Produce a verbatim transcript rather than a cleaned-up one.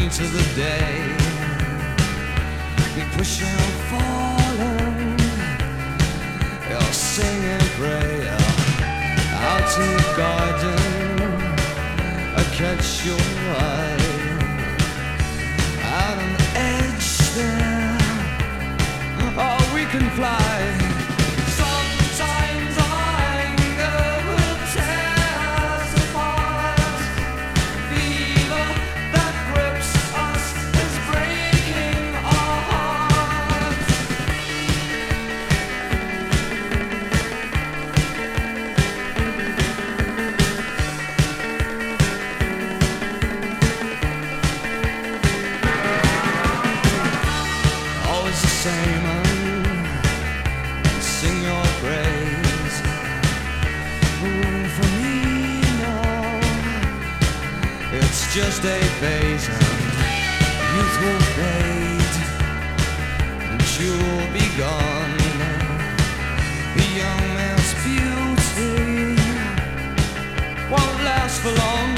into the day. We push and falling, you'll sing and pray out in the garden. I catch your eye out on the edge there. Oh, we can fly. Sometimes anger will tear us apart. Fever that grips us is breaking our hearts. Always the same, and sing your praise. Ooh, for me, no, it's just a phase, and youth will fade, and you'll be gone. The young man's beauty won't last for long.